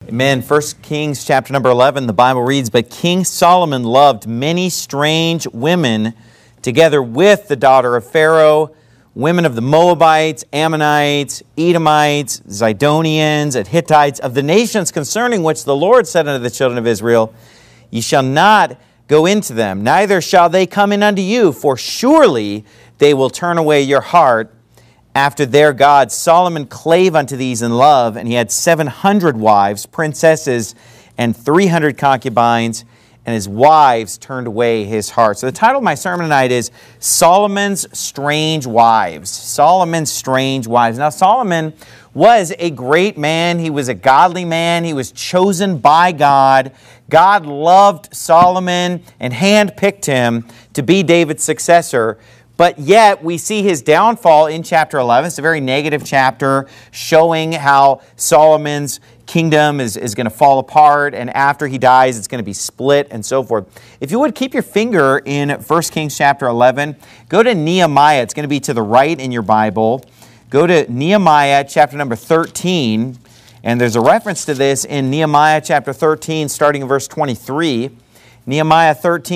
Amen. 1 Kings chapter number 11, the Bible reads, "But King Solomon loved many strange women, together with the daughter of Pharaoh, women of the Moabites, Ammonites, Edomites, Zidonians, and Hittites, of the nations concerning which the Lord said unto the children of Israel, Ye shall not go into them, neither shall they come in unto you, for surely they will turn away your heart after their gods. Solomon clave unto these in love, and he had 700 wives, princesses, and 300 concubines, and his wives turned away his heart." So the title of my sermon tonight is Solomon's Strange Wives. Solomon's Strange Wives. Now, Solomon was a great man. He was a godly man. He was chosen by God. God loved Solomon and handpicked him to be David's successor. But yet, we see his downfall in chapter 11. It's a very negative chapter showing how Solomon's kingdom is going to fall apart, and after he dies, it's going to be split and so forth. If you would, keep your finger in 1 Kings chapter 11. Go to Nehemiah. It's going to be to the right in your Bible. Go to Nehemiah chapter number 13, and there's a reference to this in Nehemiah chapter 13, starting in verse 23. Nehemiah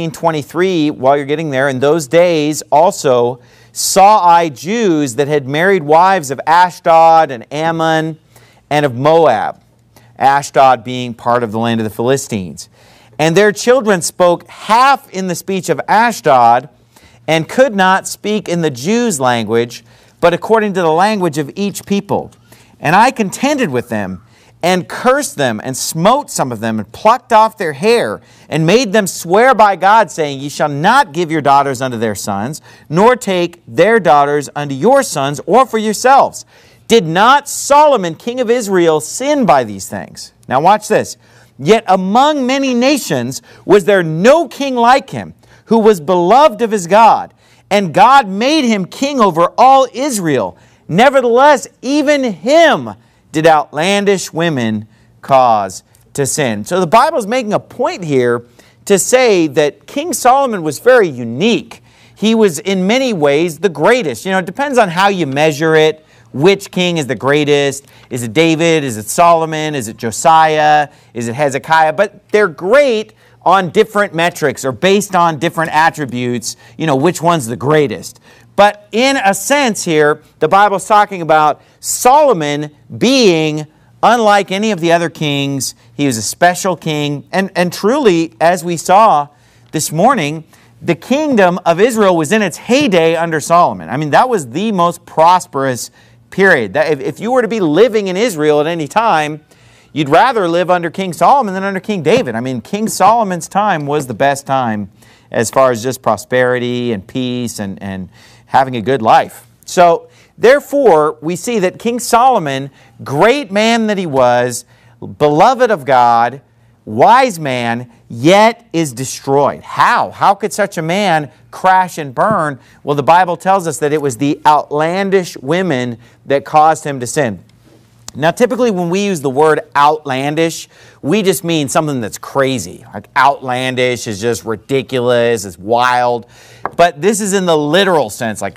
13:23, while you're getting there, "In those days also saw I Jews that had married wives of Ashdod and Ammon and of Moab," Ashdod being part of the land of the Philistines. "And their children spoke half in the speech of Ashdod, and could not speak in the Jews' language, but according to the language of each people. And I contended with them, and cursed them, and smote some of them, and plucked off their hair, and made them swear by God, saying, Ye shall not give your daughters unto their sons, nor take their daughters unto your sons, or for yourselves. Did not Solomon, king of Israel, sin by these things?" Now watch this. "Yet among many nations was there no king like him, who was beloved of his God. And God made him king over all Israel. Nevertheless, even him did outlandish women cause to sin." So the Bible is making a point here to say that King Solomon was very unique. He was in many ways the greatest. It depends on how you measure it. Which king is the greatest? Is it David? Is it Solomon? Is it Josiah? Is it Hezekiah? But they're great on different metrics or based on different attributes, which one's the greatest. But in a sense here, the Bible's talking about Solomon being unlike any of the other kings. He was a special king. And truly, as we saw this morning, the kingdom of Israel was in its heyday under Solomon. I mean, that was the most prosperous period. If you were to be living in Israel at any time, you'd rather live under King Solomon than under King David. I mean, King Solomon's time was the best time as far as just prosperity and peace and having a good life. So, therefore, we see that King Solomon, great man that he was, beloved of God, wise man, yet is destroyed. How? How could such a man crash and burn? Well, the Bible tells us that it was the outlandish women that caused him to sin. Now, typically when we use the word outlandish, we just mean something that's crazy. Like outlandish is just ridiculous, it's wild. But this is in the literal sense, like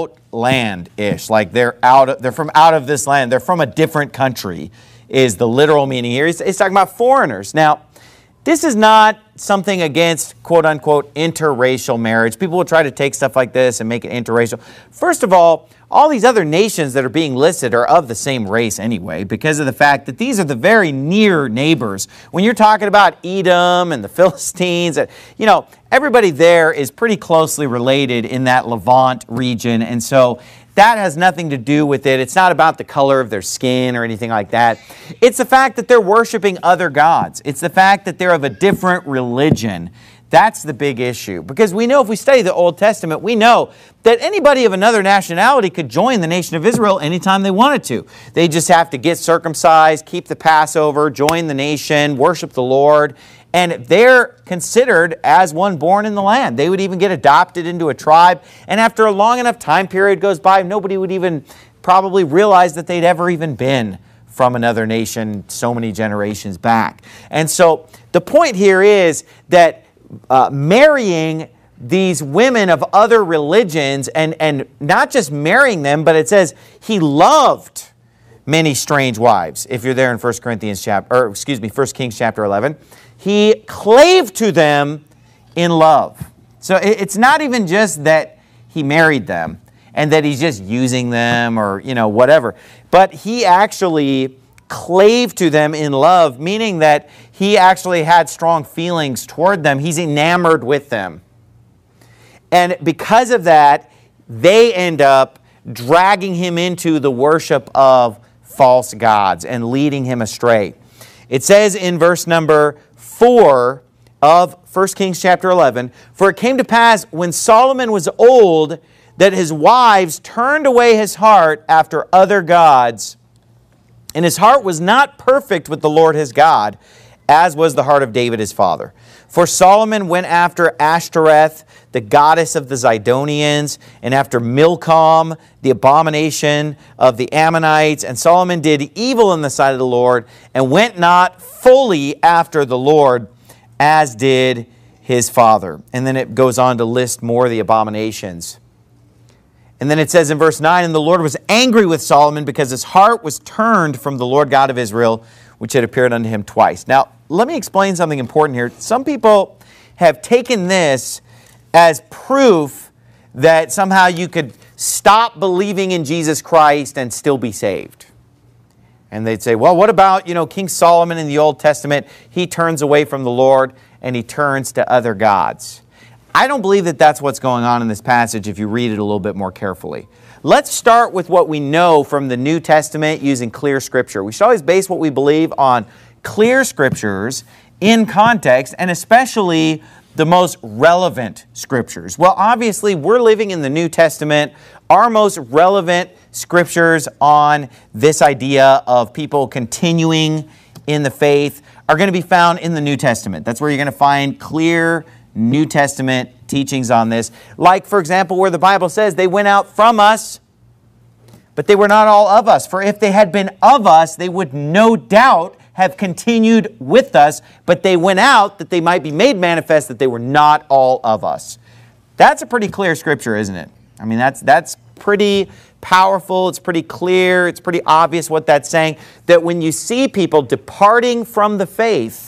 outlandish, like they're from out of this land. They're from a different country is the literal meaning here. He's talking about foreigners. Now, this is not something against quote-unquote interracial marriage. People will try to take stuff like this and make it interracial. First of all these other nations that are being listed are of the same race anyway, because of the fact that these are the very near neighbors. When you're talking about Edom and the Philistines, everybody there is pretty closely related in that Levant region, and so that has nothing to do with it. It's not about the color of their skin or anything like that. It's the fact that they're worshiping other gods. It's the fact that they're of a different religion. That's the big issue. Because we know, if we study the Old Testament, we know that anybody of another nationality could join the nation of Israel anytime they wanted to. They just have to get circumcised, keep the Passover, join the nation, worship the Lord, and they're considered as one born in the land. They would even get adopted into a tribe, and after a long enough time period goes by, nobody would even probably realize that they'd ever even been from another nation so many generations back. And so the point here is that marrying these women of other religions, and not just marrying them, but it says he loved many strange wives. If you're there in 1 Kings chapter 11. He clave to them in love. So it's not even just that he married them and that he's just using them or, whatever. But he actually clave to them in love, meaning that he actually had strong feelings toward them. He's enamored with them. And because of that, they end up dragging him into the worship of false gods and leading him astray. It says in verse number 4 of 1 Kings chapter 11, "For it came to pass when Solomon was old that his wives turned away his heart after other gods, and his heart was not perfect with the Lord his God, as was the heart of David his father. For Solomon went after Ashtoreth, the goddess of the Zidonians, and after Milcom, the abomination of the Ammonites. And Solomon did evil in the sight of the Lord, and went not fully after the Lord, as did his father." And then it goes on to list more of the abominations. And then it says in verse 9, "And the Lord was angry with Solomon because his heart was turned from the Lord God of Israel, which had appeared unto him twice." Now, let me explain something important here. Some people have taken this as proof that somehow you could stop believing in Jesus Christ and still be saved. And they'd say, well, what about, King Solomon in the Old Testament? He turns away from the Lord and he turns to other gods. I don't believe that that's what's going on in this passage if you read it a little bit more carefully. Let's start with what we know from the New Testament using clear Scripture. We should always base what we believe on clear Scriptures in context, and especially the most relevant Scriptures. Well, obviously, we're living in the New Testament. Our most relevant Scriptures on this idea of people continuing in the faith are going to be found in the New Testament. That's where you're going to find clear New Testament teachings on this. Like, for example, where the Bible says they went out from us, but they were not all of us. For if they had been of us, they would no doubt have continued with us, but they went out that they might be made manifest that they were not all of us. That's a pretty clear Scripture, isn't it? I mean, that's pretty powerful. It's pretty clear. It's pretty obvious what that's saying. That when you see people departing from the faith,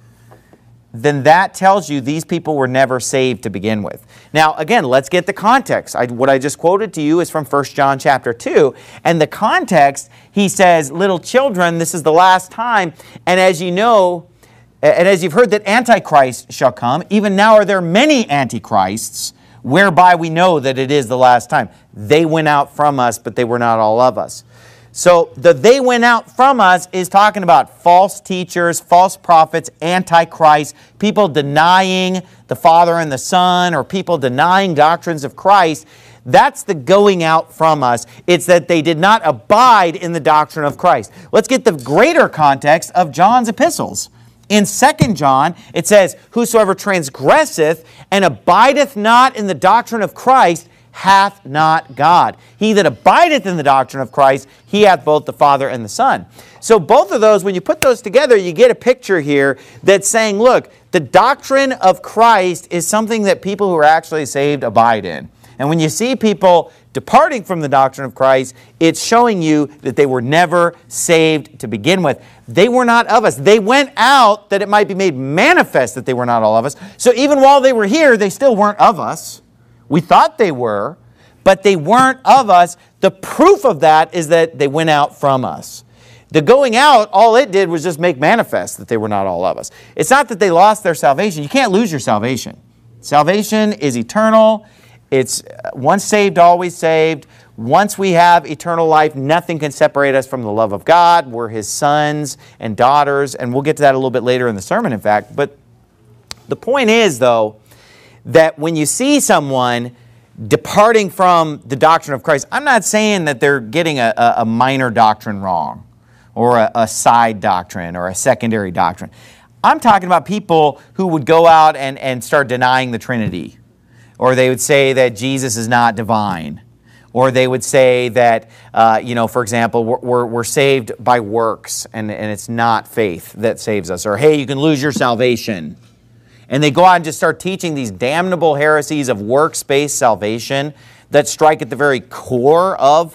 then that tells you these people were never saved to begin with. Now, again, let's get the context. What I just quoted to you is from 1 John chapter 2. And the context, he says, "Little children, this is the last time. And as you know, and as you've heard that Antichrist shall come, even now are there many Antichrists, whereby we know that it is the last time. They went out from us, but they were not all of us." So they went out from us is talking about false teachers, false prophets, antichrist, people denying the Father and the Son, or people denying doctrines of Christ. That's the going out from us. It's that they did not abide in the doctrine of Christ. Let's get the greater context of John's epistles. In 2 John, it says, "Whosoever transgresseth and abideth not in the doctrine of Christ hath not God. He that abideth in the doctrine of Christ, he hath both the Father and the Son." So both of those, when you put those together, you get a picture here that's saying, look, the doctrine of Christ is something that people who are actually saved abide in. And when you see people departing from the doctrine of Christ, it's showing you that they were never saved to begin with. They were not of us. They went out that it might be made manifest that they were not all of us. So even while they were here, they still weren't of us. We thought they were, but they weren't of us. The proof of that is that they went out from us. The going out, all it did was just make manifest that they were not all of us. It's not that they lost their salvation. You can't lose your salvation. Salvation is eternal. It's once saved, always saved. Once we have eternal life, nothing can separate us from the love of God. We're His sons and daughters, and we'll get to that a little bit later in the sermon, in fact. But the point is, though, that when you see someone departing from the doctrine of Christ, I'm not saying that they're getting a minor doctrine wrong or a side doctrine or a secondary doctrine. I'm talking about people who would go out and start denying the Trinity, or they would say that Jesus is not divine, or they would say that, for example, we're saved by works and it's not faith that saves us, or hey, you can lose your salvation. And they go out and just start teaching these damnable heresies of works-based salvation that strike at the very core of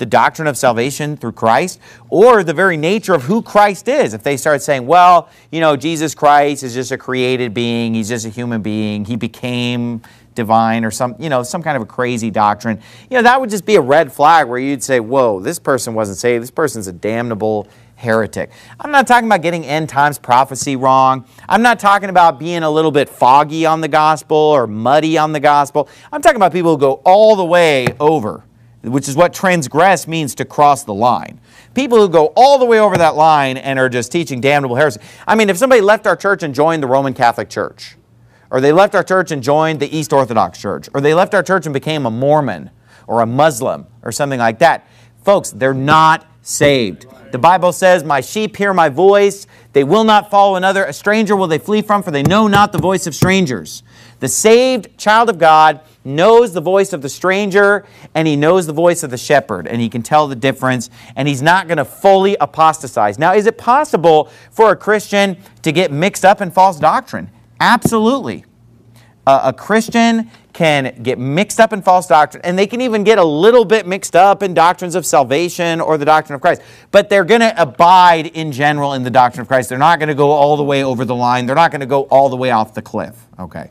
the doctrine of salvation through Christ or the very nature of who Christ is. If they start saying, well, Jesus Christ is just a created being, he's just a human being, he became divine or some kind of a crazy doctrine, that would just be a red flag where you'd say, whoa, this person wasn't saved, this person's a damnable heretic. I'm not talking about getting end times prophecy wrong. I'm not talking about being a little bit foggy on the gospel or muddy on the gospel. I'm talking about people who go all the way over, which is what transgress means, to cross the line. People who go all the way over that line and are just teaching damnable heresy. I mean, if somebody left our church and joined the Roman Catholic Church, or they left our church and joined the East Orthodox Church, or they left our church and became a Mormon or a Muslim or something like that, folks, they're not saved. The Bible says, my sheep hear my voice. They will not follow another. A stranger will they flee from, for they know not the voice of strangers. The saved child of God knows the voice of the stranger, and he knows the voice of the shepherd, and he can tell the difference, and he's not going to fully apostatize. Now, is it possible for a Christian to get mixed up in false doctrine? Absolutely. A Christian can get mixed up in false doctrine, and they can even get a little bit mixed up in doctrines of salvation or the doctrine of Christ. But they're going to abide in general in the doctrine of Christ. They're not going to go all the way over the line. They're not going to go all the way off the cliff. Okay.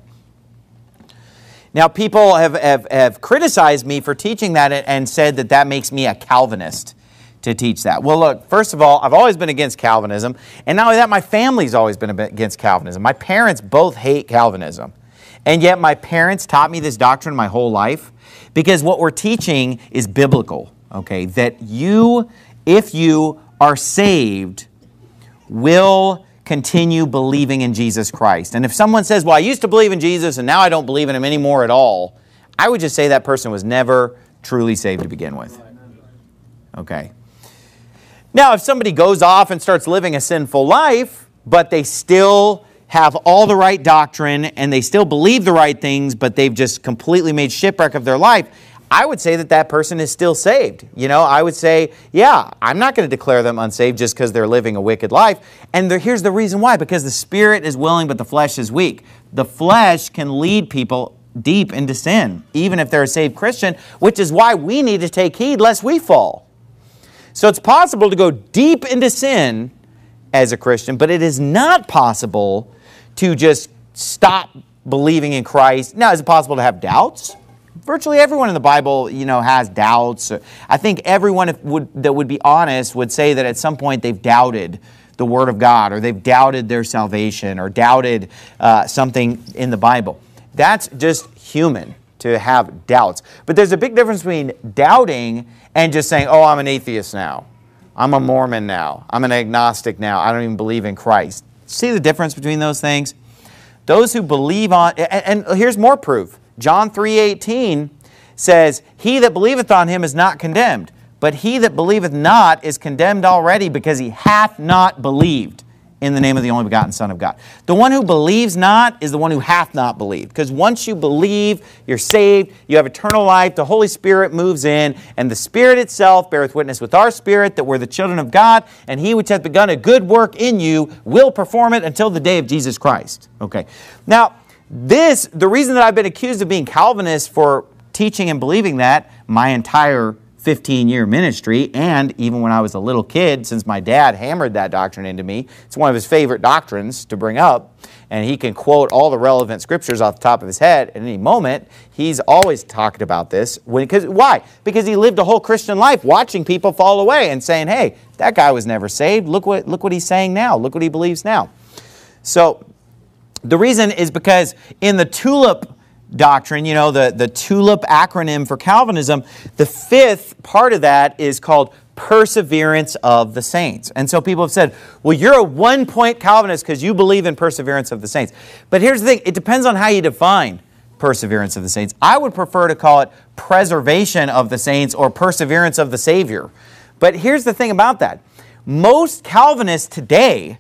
Now, people have criticized me for teaching that and said that makes me a Calvinist to teach that. Well, look, first of all, I've always been against Calvinism, and not only that, my family's always been against Calvinism. My parents both hate Calvinism. And yet my parents taught me this doctrine my whole life because what we're teaching is biblical, okay? That if you are saved, will continue believing in Jesus Christ. And if someone says, well, I used to believe in Jesus and now I don't believe in him anymore at all, I would just say that person was never truly saved to begin with. Okay. Now, if somebody goes off and starts living a sinful life, but they still have all the right doctrine and they still believe the right things, but they've just completely made shipwreck of their life, I would say that person is still saved. I would say, yeah, I'm not going to declare them unsaved just because they're living a wicked life. And here's the reason why. Because the spirit is willing, but the flesh is weak. The flesh can lead people deep into sin, even if they're a saved Christian, which is why we need to take heed lest we fall. So it's possible to go deep into sin as a Christian, but it is not possible to just stop believing in Christ. Now, is it possible to have doubts? Virtually everyone in the Bible, has doubts. I think everyone that would be honest would say that at some point they've doubted the Word of God, or they've doubted their salvation, or doubted something in the Bible. That's just human to have doubts. But there's a big difference between doubting and just saying, oh, I'm an atheist now. I'm a Mormon now. I'm an agnostic now. I don't even believe in Christ. See the difference between those things? Those who believe on, and here's more proof. John 3:18 says, he that believeth on him is not condemned, but he that believeth not is condemned already, because he hath not believed in the name of the only begotten Son of God. The one who believes not is the one who hath not believed. Because once you believe, you're saved, you have eternal life, the Holy Spirit moves in, and the Spirit itself beareth witness with our spirit that we're the children of God, and he which hath begun a good work in you will perform it until the day of Jesus Christ. Okay. Now, the reason that I've been accused of being Calvinist for teaching and believing that my entire 15-year ministry, and even when I was a little kid, since my dad hammered that doctrine into me, it's one of his favorite doctrines to bring up, and he can quote all the relevant scriptures off the top of his head at any moment. He's always talked about this. Why? Because he lived a whole Christian life watching people fall away and saying, hey, that guy was never saved. Look what he's saying now. Look what he believes now. So the reason is because in the TULIP doctrine, the TULIP acronym for Calvinism, the fifth part of that is called perseverance of the saints. And so people have said, well, you're a one-point Calvinist because you believe in perseverance of the saints. But here's the thing, it depends on how you define perseverance of the saints. I would prefer to call it preservation of the saints or perseverance of the Savior. But here's the thing about that. Most Calvinists today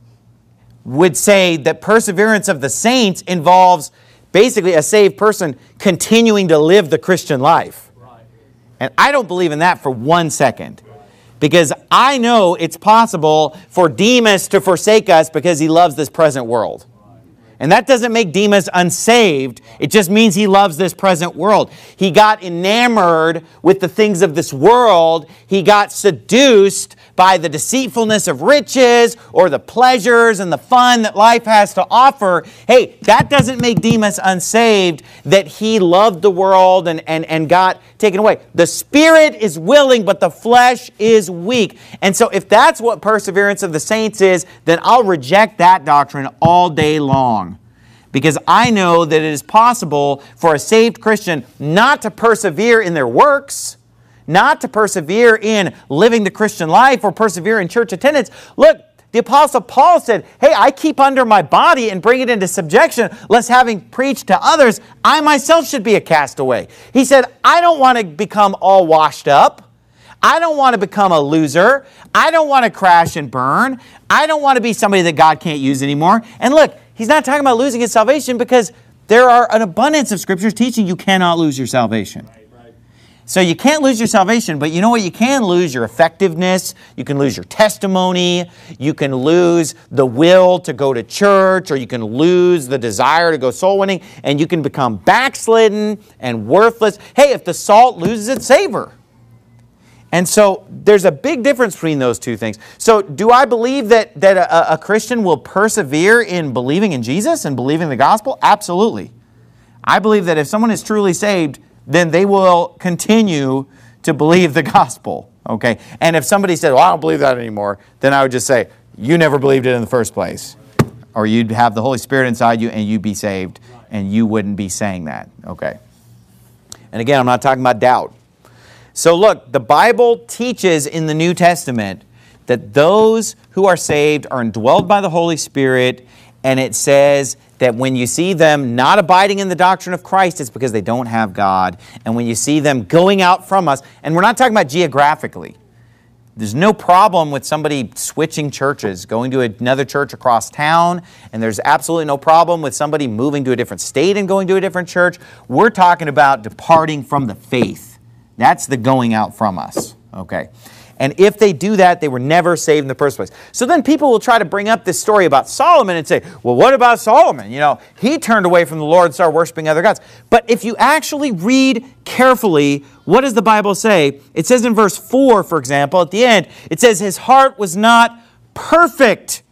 would say that perseverance of the saints involves basically a saved person continuing to live the Christian life. And I don't believe in that for 1 second. Because I know it's possible for Demas to forsake us because he loves this present world. And that doesn't make Demas unsaved. It just means he loves this present world. He got enamored with the things of this world. He got seduced by the deceitfulness of riches or the pleasures and the fun that life has to offer. Hey, that doesn't make Demas unsaved, that he loved the world and got taken away. The spirit is willing, but the flesh is weak. And so if that's what perseverance of the saints is, then I'll reject that doctrine all day long. Because I know that it is possible for a saved Christian not to persevere in their works, not to persevere in living the Christian life or persevere in church attendance. Look, the Apostle Paul said, hey, I keep under my body and bring it into subjection, lest having preached to others, I myself should be a castaway. He said, I don't want to become all washed up. I don't want to become a loser. I don't want to crash and burn. I don't want to be somebody that God can't use anymore. And look, he's not talking about losing his salvation, because there are an abundance of scriptures teaching you cannot lose your salvation. So you can't lose your salvation, but you know what? You can lose your effectiveness. You can lose your testimony. You can lose the will to go to church, or you can lose the desire to go soul winning, and you can become backslidden and worthless. Hey, if the salt loses its savor. And so there's a big difference between those two things. So do I believe that a Christian will persevere in believing in Jesus and believing the gospel? Absolutely. I believe that if someone is truly saved, then they will continue to believe the gospel. Okay? And if somebody said, well, I don't believe that anymore, then I would just say, you never believed it in the first place. Or you'd have the Holy Spirit inside you and you'd be saved, and you wouldn't be saying that. Okay? And again, I'm not talking about doubt. So look, the Bible teaches in the New Testament that those who are saved are indwelled by the Holy Spirit, and it says that when you see them not abiding in the doctrine of Christ, it's because they don't have God. And when you see them going out from us, and we're not talking about geographically. There's no problem with somebody switching churches, going to another church across town, and there's absolutely no problem with somebody moving to a different state and going to a different church. We're talking about departing from the faith. That's the going out from us, okay? And if they do that, they were never saved in the first place. So then people will try to bring up this story about Solomon and say, well, what about Solomon? You know, he turned away from the Lord and started worshiping other gods. But if you actually read carefully, what does the Bible say? It says in verse 4, for example, at the end, it says his heart was not perfect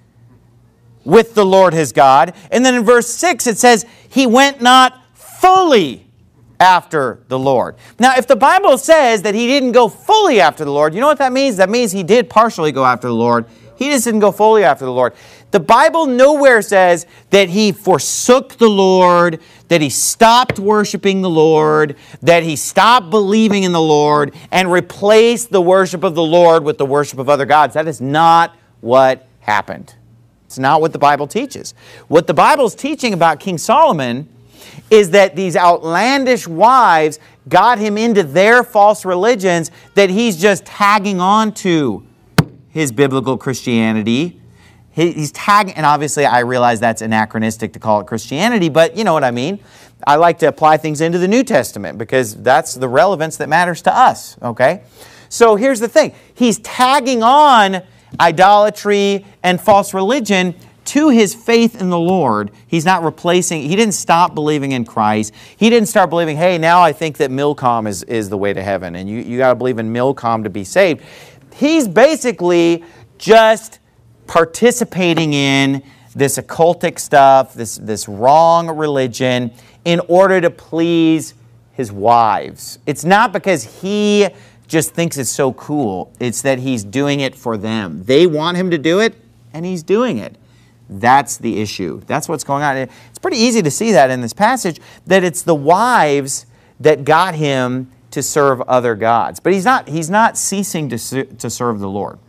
with the Lord his God. And then in verse 6, it says he went not fully after the Lord. Now, if the Bible says that he didn't go fully after the Lord, you know what that means? That means he did partially go after the Lord. He just didn't go fully after the Lord. The Bible nowhere says that he forsook the Lord, that he stopped worshiping the Lord, that he stopped believing in the Lord, and replaced the worship of the Lord with the worship of other gods. That is not what happened. It's not what the Bible teaches. What the Bible is teaching about King Solomon is that these outlandish wives got him into their false religions, that he's just tagging on to his biblical Christianity. He's tagging, and obviously I realize that's anachronistic to call it Christianity, but you know what I mean. I like to apply things into the New Testament because that's the relevance that matters to us, okay? So here's the thing. He's tagging on idolatry and false religion to his faith in the Lord. He's not replacing, he didn't stop believing in Christ. He didn't start believing, hey, now I think that Milcom is the way to heaven, and you got to believe in Milcom to be saved. He's basically just participating in this occultic stuff, this wrong religion, in order to please his wives. It's not because he just thinks it's so cool. It's that he's doing it for them. They want him to do it, and he's doing it. That's the issue. That's what's going on. It's pretty easy to see that in this passage, that it's the wives that got him to serve other gods. But he's not ceasing to serve the Lord.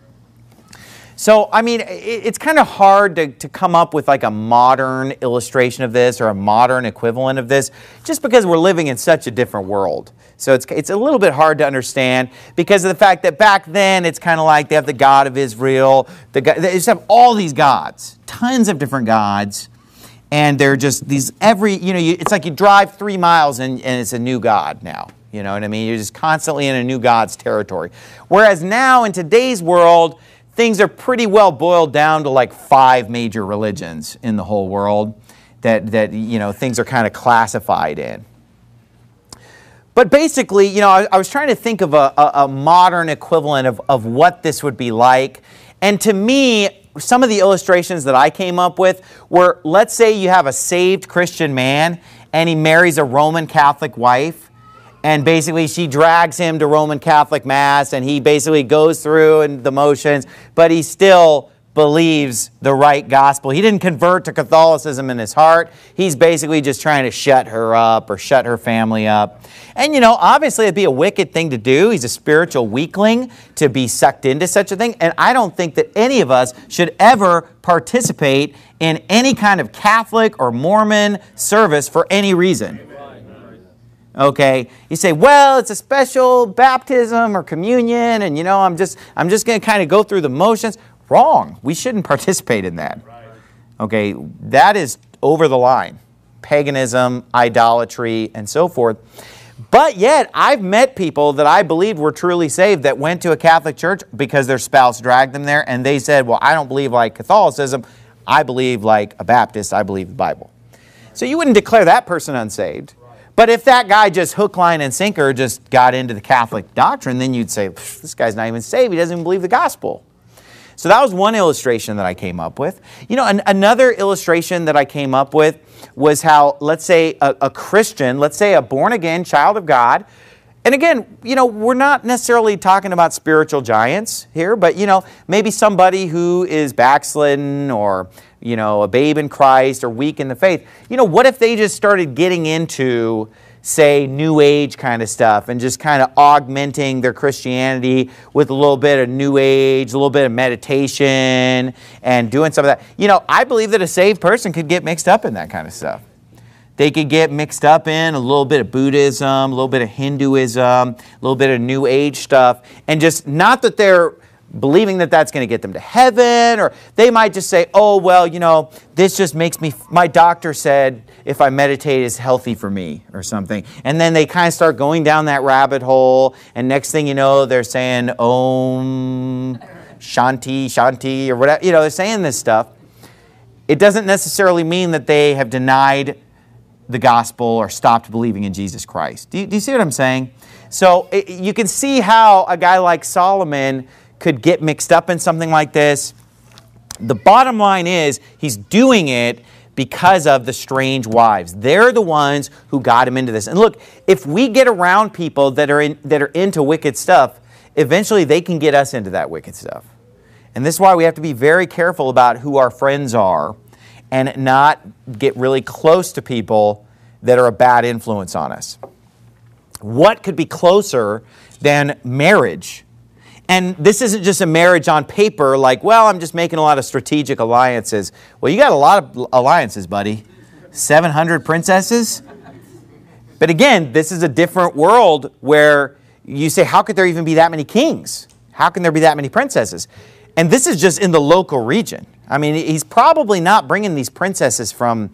So, I mean, it's kind of hard to come up with like a modern illustration of this or a modern equivalent of this, just because we're living in such a different world. So it's a little bit hard to understand because of the fact that back then it's kind of like they have the God of Israel. They just have all these gods, tons of different gods, and they're just these it's like you drive 3 miles and it's a new god now. You know what I mean? You're just constantly in a new god's territory. Whereas now in today's world, things are pretty well boiled down to like 5 major religions in the whole world. things are kind of classified in. But basically, I was trying to think of a modern equivalent of what this would be like. And to me, some of the illustrations that I came up with were, let's say you have a saved Christian man and he marries a Roman Catholic wife, and basically she drags him to Roman Catholic Mass, and he basically goes through the motions, but he still believes the right gospel. He didn't convert to Catholicism in his heart. He's basically just trying to shut her up or shut her family up. And obviously it'd be a wicked thing to do. He's a spiritual weakling to be sucked into such a thing. And I don't think that any of us should ever participate in any kind of Catholic or Mormon service for any reason. Okay, you say, well, it's a special baptism or communion, and I'm just going to kind of go through the motions. Wrong. We shouldn't participate in that. Okay, that is over the line. Paganism, idolatry, and so forth. But yet, I've met people that I believed were truly saved that went to a Catholic church because their spouse dragged them there, and they said, well, I don't believe like Catholicism. I believe like a Baptist. I believe the Bible. So you wouldn't declare that person unsaved. But if that guy just hook, line, and sinker just got into the Catholic doctrine, then you'd say, this guy's not even saved. He doesn't even believe the gospel. So that was one illustration that I came up with. Another illustration that I came up with was how, let's say, a Christian, let's say a born-again child of God, and again, we're not necessarily talking about spiritual giants here, but, maybe somebody who is backslidden or, a babe in Christ or weak in the faith. What if they just started getting into, say, New Age kind of stuff and just kind of augmenting their Christianity with a little bit of New Age, a little bit of meditation, and doing some of that? I believe that a saved person could get mixed up in that kind of stuff. They could get mixed up in a little bit of Buddhism, a little bit of Hinduism, a little bit of New Age stuff, and just not that they're believing that that's going to get them to heaven, or they might just say, oh, well, this just makes me, my doctor said if I meditate is healthy for me or something. And then they kind of start going down that rabbit hole, and next thing you know, they're saying, Om, Shanti, Shanti, or whatever. They're saying this stuff. It doesn't necessarily mean that they have denied the gospel or stopped believing in Jesus Christ. Do you see what I'm saying? So you can see how a guy like Solomon could get mixed up in something like this. The bottom line is he's doing it because of the strange wives. They're the ones who got him into this. And look, if we get around people that are into wicked stuff, eventually they can get us into that wicked stuff. And this is why we have to be very careful about who our friends are and not get really close to people that are a bad influence on us. What could be closer than marriage? And this isn't just a marriage on paper, like, well, I'm just making a lot of strategic alliances. Well, you got a lot of alliances, buddy. 700 princesses? But again, this is a different world where you say, how could there even be that many kings? How can there be that many princesses? And this is just in the local region. I mean, he's probably not bringing these princesses from,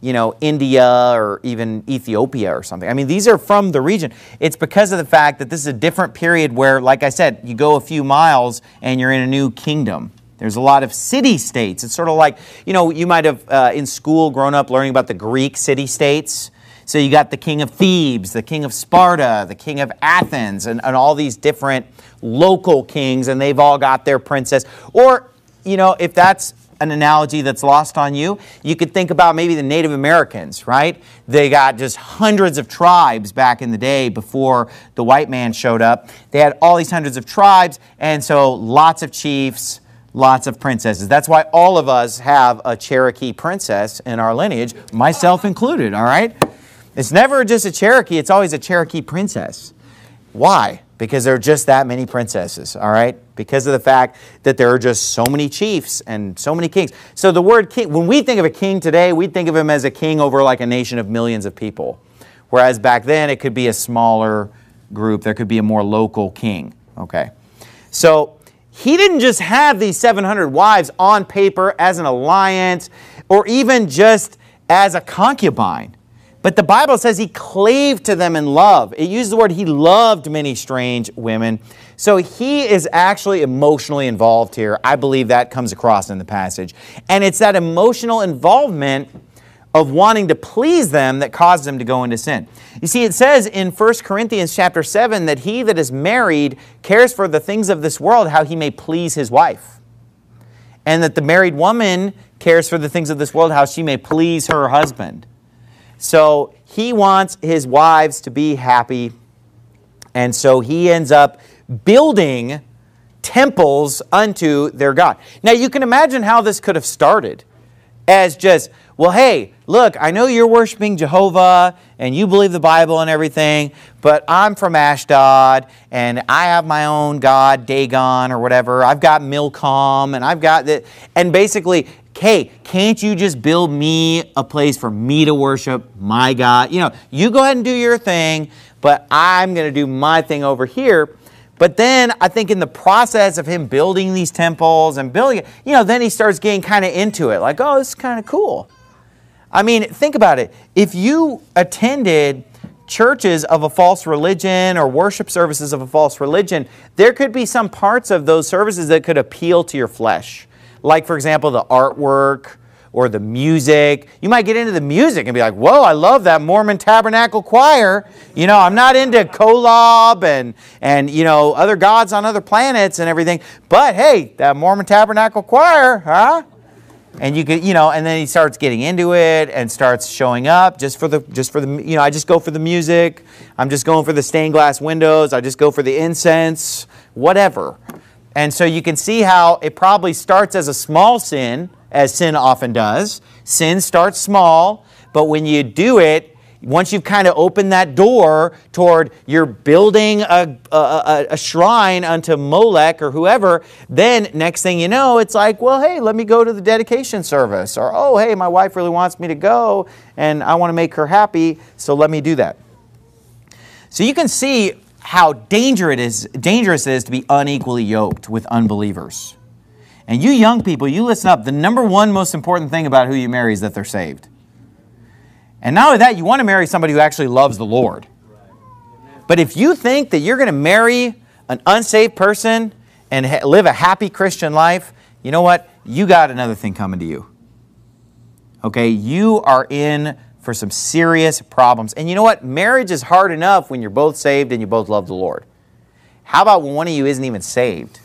India or even Ethiopia or something. I mean, these are from the region. It's because of the fact that this is a different period where, like I said, you go a few miles and you're in a new kingdom. There's a lot of city-states. It's sort of like, you might have in school grown up learning about the Greek city-states. So you got the king of Thebes, the king of Sparta, the king of Athens, and all these different local kings, and they've all got their princess. Or, if that's an analogy that's lost on you, you could think about maybe the Native Americans, right? They got just hundreds of tribes back in the day before the white man showed up. They had all these hundreds of tribes, and so lots of chiefs, lots of princesses. That's why all of us have a Cherokee princess in our lineage, myself included, all right? It's never just a Cherokee, it's always a Cherokee princess. Why? Because there are just that many princesses, all right? Because of the fact that there are just so many chiefs and so many kings. So the word king, when we think of a king today, we think of him as a king over like a nation of millions of people. Whereas back then, it could be a smaller group. There could be a more local king, okay? So he didn't just have these 700 wives on paper as an alliance or even just as a concubine. But the Bible says he clave to them in love. It uses the word he loved many strange women. So he is actually emotionally involved here. I believe that comes across in the passage. And it's that emotional involvement of wanting to please them that caused him to go into sin. You see, it says in 1 Corinthians chapter 7 that he that is married cares for the things of this world, how he may please his wife. And that the married woman cares for the things of this world, how she may please her husband. So he wants his wives to be happy, and so he ends up building temples unto their God. Now you can imagine how this could have started as just, well, hey, look, I know you're worshiping Jehovah and you believe the Bible and everything, but I'm from Ashdod and I have my own God, Dagon or whatever. I've got Milcom and I've got that. And basically, hey, can't you just build me a place for me to worship my God? You know, you go ahead and do your thing, but I'm going to do my thing over here. But then I think in the process of him building these temples and building it, you know, then he starts getting kind of into it. Like, oh, this is kind of cool. I mean, think about it. If you attended churches of a false religion or worship services of a false religion, there could be some parts of those services that could appeal to your flesh. Like, for example, the artwork or the music. You might get into the music and be like, whoa, I love that Mormon Tabernacle Choir. You know, I'm not into Kolob and you know, other gods on other planets and everything. But hey, that Mormon Tabernacle Choir, huh? And you could, you know, and then he starts getting into it and starts showing up just for the, you know, I just go for the music. I'm just going for the stained glass windows. I just go for the incense, whatever. And so you can see how it probably starts as a small sin, as sin often does. Sin starts small, but when you do it, once you've kind of opened that door toward you're building a shrine unto Molech or whoever, then next thing you know, it's like, well, hey, let me go to the dedication service. Or, oh, hey, my wife really wants me to go and I want to make her happy, so let me do that. So you can see how dangerous it is to be unequally yoked with unbelievers. And you young people, you listen up. The number one most important thing about who you marry is that they're saved. And not only that, you want to marry somebody who actually loves the Lord. But if you think that you're going to marry an unsaved person and live a happy Christian life, you know what? You got another thing coming to you. Okay? You are in for some serious problems. And you know what? Marriage is hard enough when you're both saved and you both love the Lord. How about when one of you isn't even saved?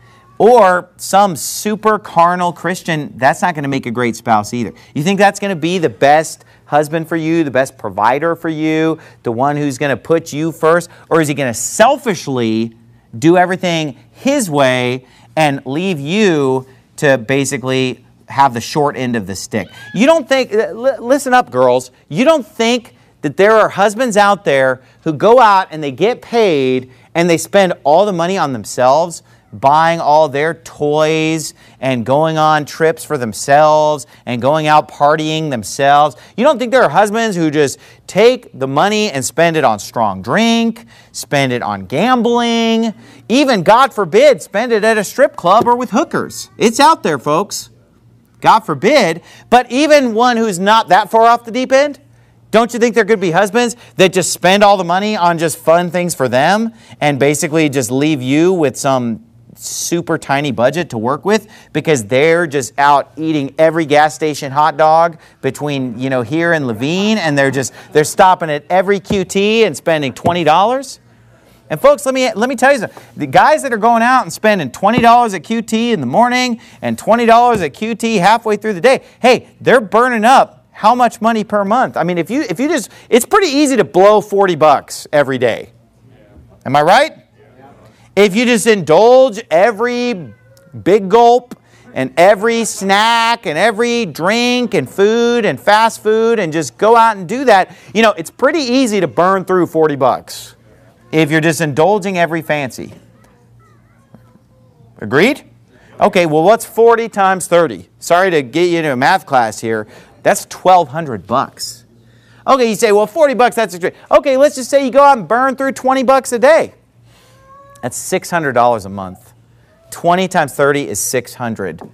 Or some super carnal Christian, that's not going to make a great spouse either. You think that's going to be the best husband for you, the best provider for you, the one who's going to put you first? Or is he going to selfishly do everything his way and leave you to basically have the short end of the stick? You don't think, listen up girls, you don't think that there are husbands out there who go out and they get paid and they spend all the money on themselves, buying all their toys and going on trips for themselves and going out partying themselves. You don't think there are husbands who just take the money and spend it on strong drink, spend it on gambling, even, God forbid, spend it at a strip club or with hookers. It's out there, folks. God forbid. But even one who's not that far off the deep end, don't you think there could be husbands that just spend all the money on just fun things for them and basically just leave you with some super tiny budget to work with because they're just out eating every gas station hot dog between, you know, here and Levine, and they're stopping at every QT and spending $20? And folks, let me tell you something. The guys that are going out and spending $20 at QT in the morning and $20 at QT halfway through the day, hey, they're burning up how much money per month? I mean, if you just, it's pretty easy to blow $40 every day. Am I right? If you just indulge every big gulp and every snack and every drink and food and fast food and just go out and do that, you know, it's pretty easy to burn through $40 if you're just indulging every fancy. Agreed? Okay, well, what's 40 times 30? Sorry to get you into a math class here. That's $1,200. Okay, you say, well, $40, that's extreme. Okay, let's just say you go out and burn through $20 a day. That's $600 a month. 20 times 30 is $600.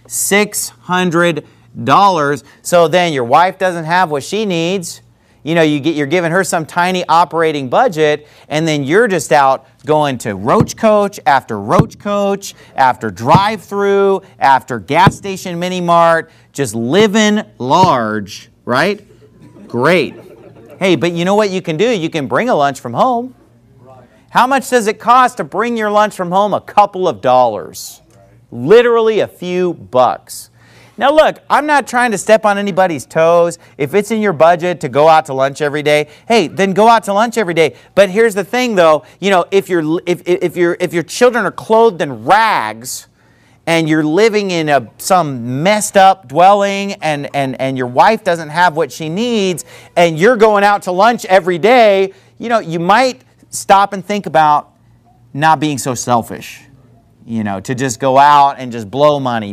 $600. So then your wife doesn't have what she needs. You know, you're giving her some tiny operating budget, and then you're just out going to Roach Coach after Roach Coach, after drive-through, after gas station mini mart, just living large right? Great. Hey, but you know what you can do? You can bring a lunch from home. How much does it cost to bring your lunch from home? A couple of dollars. Literally a few bucks. Now look, I'm not trying to step on anybody's toes. If it's in your budget to go out to lunch every day, hey, then go out to lunch every day. But here's the thing though, you know, if your children are clothed in rags and you're living in some messed up dwelling and your wife doesn't have what she needs and you're going out to lunch every day, you know, you might stop and think about not being so selfish. You know, to just go out and just blow money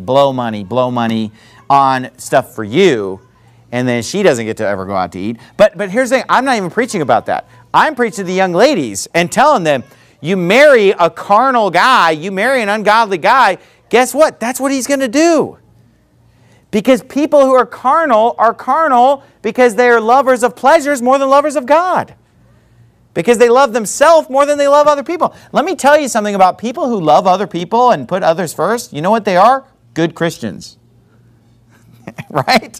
on stuff for you, and then she doesn't get to ever go out to eat. But here's the thing, I'm not even preaching about that. I'm preaching to the young ladies and telling them, you marry a carnal guy, you marry an ungodly guy, guess what? That's what he's going to do. Because people who are carnal because they are lovers of pleasures more than lovers of God. Because they love themselves more than they love other people. Let me tell you something about people who love other people and put others first. You know what they are? Good Christians. Right?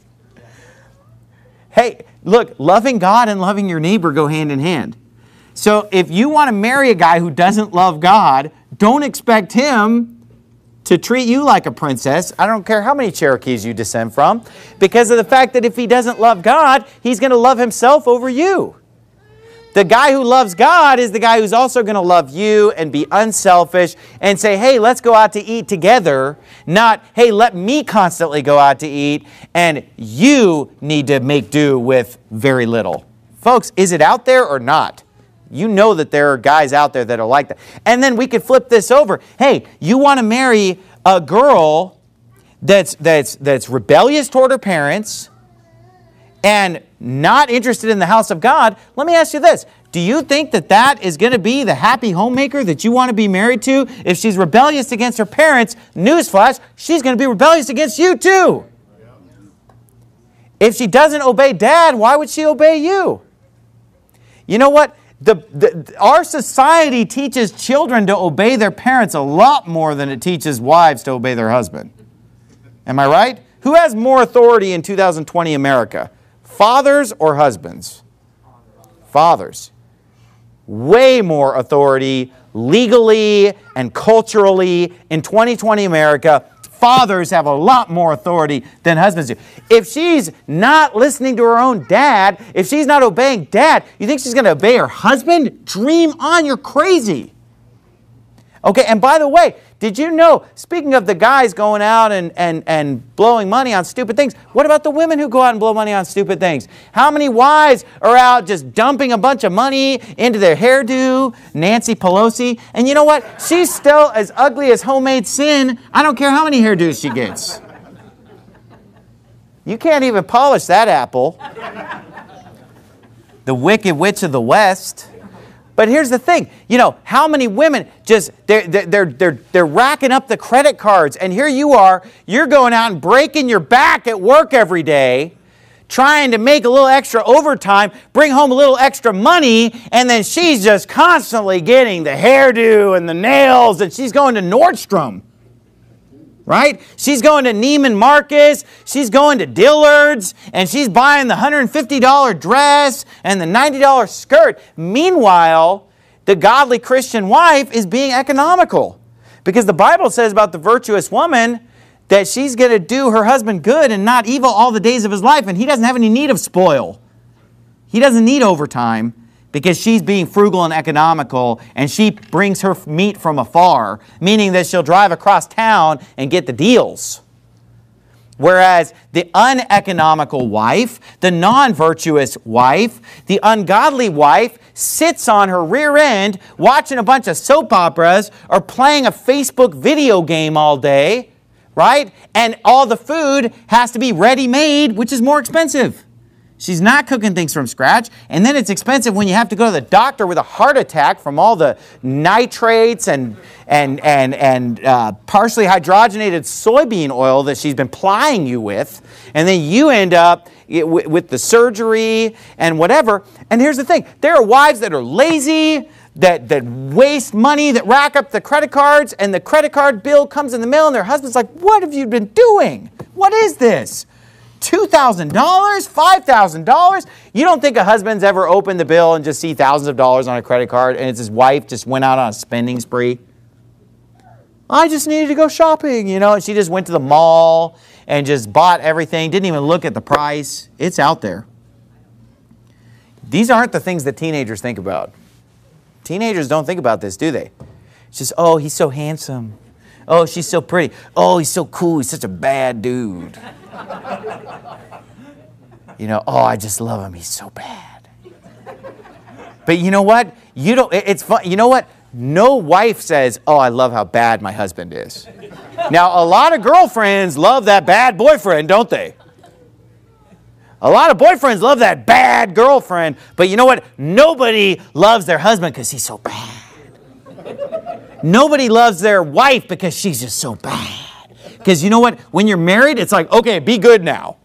Hey, look, loving God and loving your neighbor go hand in hand. So if you want to marry a guy who doesn't love God, don't expect him to treat you like a princess. I don't care how many Cherokees you descend from. Because of the fact that if he doesn't love God, he's going to love himself over you. The guy who loves God is the guy who's also going to love you and be unselfish and say, hey, let's go out to eat together. Not, hey, let me constantly go out to eat and you need to make do with very little. Folks, is it out there or not? You know that there are guys out there that are like that. And then we could flip this over. Hey, you want to marry a girl that's rebellious toward her parents and not interested in the house of God, let me ask you this. Do you think that that is going to be the happy homemaker that you want to be married to? If she's rebellious against her parents, newsflash, she's going to be rebellious against you too. If she doesn't obey dad, why would she obey you? You know what? Our society teaches children to obey their parents a lot more than it teaches wives to obey their husband. Am I right? Who has more authority in 2020 America? Fathers or husbands? Fathers. Way more authority legally and culturally in 2020 America. Fathers have a lot more authority than husbands do. If she's not listening to her own dad, if she's not obeying dad, you think she's going to obey her husband? Dream on, you're crazy. Okay, and by the way, did you know, speaking of the guys going out and blowing money on stupid things, what about the women who go out and blow money on stupid things? How many wives are out just dumping a bunch of money into their hairdo? Nancy Pelosi. And you know what? She's still as ugly as homemade sin. I don't care how many hairdos she gets. You can't even polish that apple. The Wicked Witch of the West. But here's the thing, you know, how many women just, they're racking up the credit cards, and here you are, you're going out and breaking your back at work every day, trying to make a little extra overtime, bring home a little extra money, and then she's just constantly getting the hairdo and the nails, and she's going to Nordstrom. Right? She's going to Neiman Marcus, she's going to Dillard's, and she's buying the $150 dress and the $90 skirt. Meanwhile, the godly Christian wife is being economical. Because the Bible says about the virtuous woman that she's going to do her husband good and not evil all the days of his life, and he doesn't have any need of spoil. He doesn't need overtime. Because she's being frugal and economical, and she brings her meat from afar, meaning that she'll drive across town and get the deals. Whereas the uneconomical wife, the non-virtuous wife, the ungodly wife sits on her rear end watching a bunch of soap operas or playing a Facebook video game all day, right? And all the food has to be ready-made, which is more expensive. She's not cooking things from scratch. And then it's expensive when you have to go to the doctor with a heart attack from all the nitrates and partially hydrogenated soybean oil that she's been plying you with. And then you end up with the surgery and whatever. And here's the thing. There are wives that are lazy, that waste money, that rack up the credit cards, and the credit card bill comes in the mail, and their husband's like, what have you been doing? What is this? $2,000? $5,000? You don't think a husband's ever opened the bill and just see thousands of dollars on a credit card and it's his wife just went out on a spending spree? I just needed to go shopping, and she just went to the mall and just bought everything, didn't even look at the price. It's out there. These aren't the things that teenagers think about. Teenagers don't think about this, do they? It's just, oh, he's so handsome. Oh, she's so pretty. Oh, he's so cool. He's such a bad dude. Oh, I just love him. He's so bad. But you know what? It's fun. You know what? No wife says, oh, I love how bad my husband is. Now, a lot of girlfriends love that bad boyfriend, don't they? A lot of boyfriends love that bad girlfriend, but you know what? Nobody loves their husband because he's so bad. Nobody loves their wife because she's just so bad. Because you know what? When you're married, it's like, okay, be good now.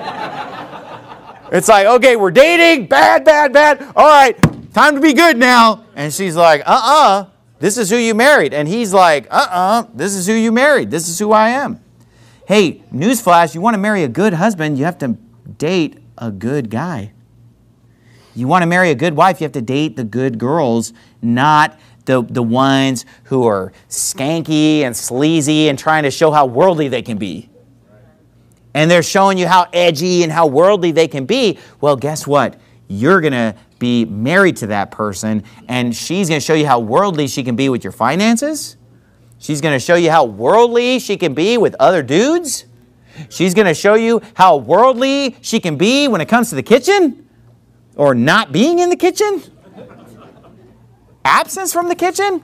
It's like, okay, we're dating, bad, bad, bad. All right, time to be good now. And she's like, this is who you married. And he's like, this is who you married. This is who I am. Hey, newsflash, you want to marry a good husband, you have to date a good guy. You want to marry a good wife, you have to date the good girls, not the ones who are skanky and sleazy and trying to show how worldly they can be. And they're showing you how edgy and how worldly they can be. Well, guess what? You're going to be married to that person, and she's going to show you how worldly she can be with your finances. She's going to show you how worldly she can be with other dudes. She's going to show you how worldly she can be when it comes to the kitchen or not being in the kitchen. Absence from the kitchen.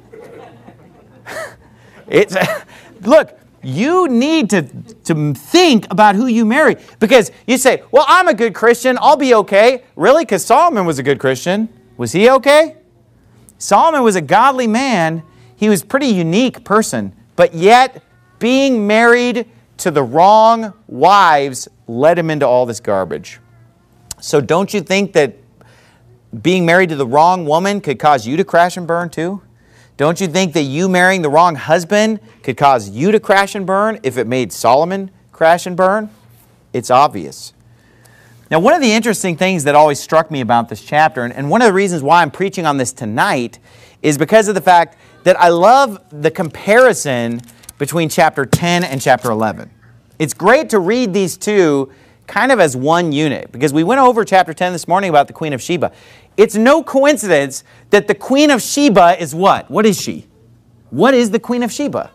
Look, you need to think about who you marry, because you say, well, I'm a good Christian, I'll be okay. Really? Because Solomon was a good Christian. Was he okay? Solomon was a godly man. He was a pretty unique person, but yet being married to the wrong wives led him into all this garbage. So don't you think that being married to the wrong woman could cause you to crash and burn too? Don't you think that you marrying the wrong husband could cause you to crash and burn if it made Solomon crash and burn? It's obvious. Now, one of the interesting things that always struck me about this chapter, and one of the reasons why I'm preaching on this tonight, is because of the fact that I love the comparison between chapter 10 and chapter 11. It's great to read these two kind of as one unit, because we went over chapter 10 this morning about the Queen of Sheba. It's no coincidence that the Queen of Sheba is what? What is she? What is the Queen of Sheba?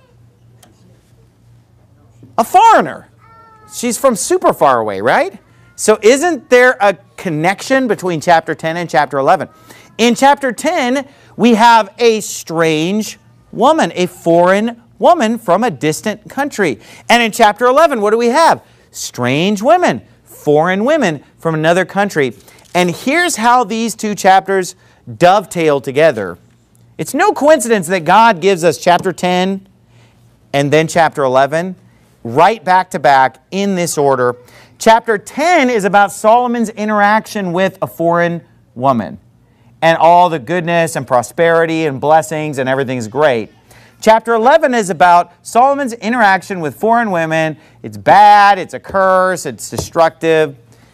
A foreigner. She's from super far away, right? So isn't there a connection between chapter 10 and chapter 11? In chapter 10, we have a strange woman, a foreign woman from a distant country. And in chapter 11, what do we have? Strange women, foreign women from another country. And here's how these two chapters dovetail together. It's no coincidence that God gives us chapter 10 and then chapter 11 right back to back in this order. Chapter 10 is about Solomon's interaction with a foreign woman and all the goodness and prosperity and blessings and everything's great. Chapter 11 is about Solomon's interaction with foreign women. It's bad, it's a curse, it's destructive.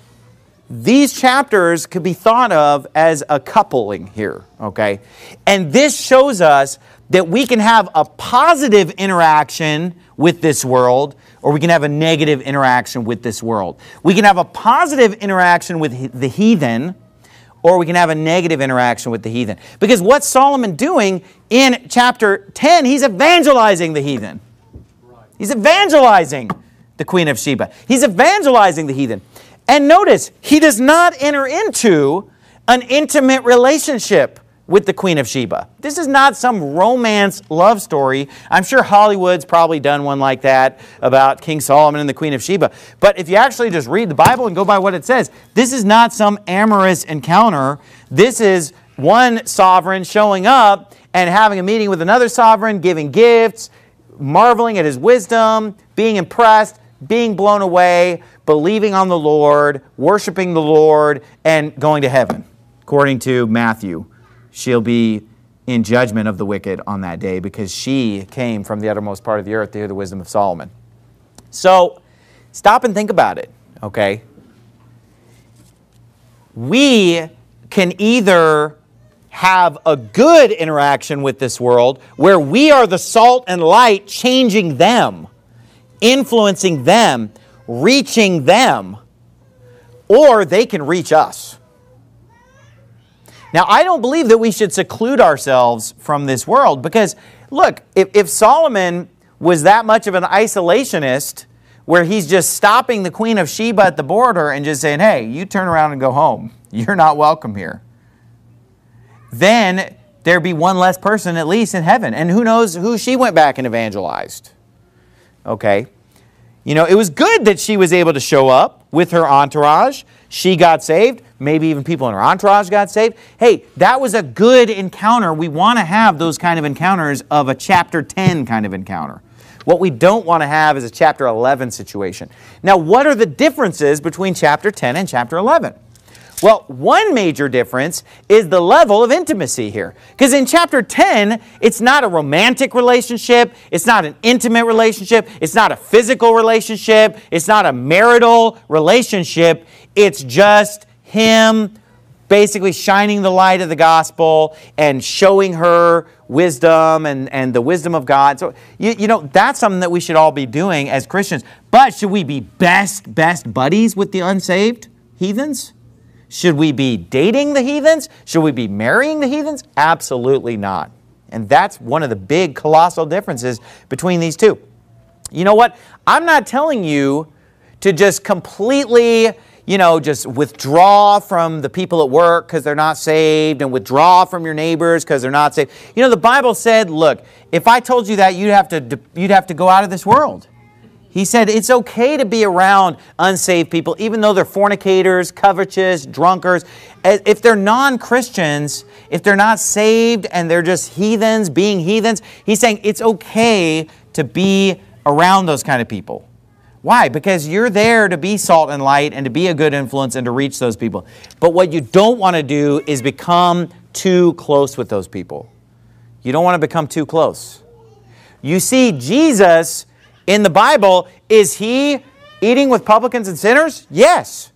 These chapters could be thought of as a coupling here, okay? And this shows us that we can have a positive interaction with this world, or we can have a negative interaction with this world. We can have a positive interaction with the heathen, or we can have a negative interaction with the heathen. Because what's Solomon doing in chapter 10? He's evangelizing the heathen. He's evangelizing the Queen of Sheba. He's evangelizing the heathen. And notice, he does not enter into an intimate relationship with the Queen of Sheba. This is not some romance love story. I'm sure Hollywood's probably done one like that about King Solomon and the Queen of Sheba. But if you actually just read the Bible and go by what it says, this is not some amorous encounter. This is one sovereign showing up and having a meeting with another sovereign, giving gifts, marveling at his wisdom, being impressed, being blown away, believing on the Lord, worshiping the Lord, and going to heaven. According to Matthew, she'll be in judgment of the wicked on that day because she came from the uttermost part of the earth to hear the wisdom of Solomon. So, stop and think about it. Okay? We can either have a good interaction with this world where we are the salt and light, changing them, influencing them, reaching them, or they can reach us. Now, I don't believe that we should seclude ourselves from this world because, look, if Solomon was that much of an isolationist where he's just stopping the Queen of Sheba at the border and just saying, hey, you turn around and go home. You're not welcome here. Then there'd be one less person at least in heaven. And who knows who she went back and evangelized. Okay. You know, it was good that she was able to show up with her entourage. She got saved. Maybe even people in her entourage got saved. Hey, that was a good encounter. We want to have those kind of encounters of a chapter 10 kind of encounter. What we don't want to have is a chapter 11 situation. Now, what are the differences between chapter 10 and chapter 11? Well, one major difference is the level of intimacy here. Because in chapter 10, it's not a romantic relationship, it's not an intimate relationship, it's not a physical relationship, it's not a marital relationship, it's just him basically shining the light of the gospel and showing her wisdom and the wisdom of God. So, you know, that's something that we should all be doing as Christians. But should we be best buddies with the unsaved heathens? Should we be dating the heathens? Should we be marrying the heathens? Absolutely not. And that's one of the big colossal differences between these two. You know what? I'm not telling you to just completely, you know, just withdraw from the people at work because they're not saved and withdraw from your neighbors because they're not saved. You know, the Bible said, look, if I told you that, you'd have to go out of this world. He said it's okay to be around unsaved people, even though they're fornicators, covetous, drunkards. If they're non-Christians, if they're not saved and they're just heathens, being heathens, he's saying it's okay to be around those kind of people. Why? Because you're there to be salt and light and to be a good influence and to reach those people. But what you don't want to do is become too close with those people. You don't want to become too close. You see, Jesus in the Bible, is he eating with publicans and sinners? Yes.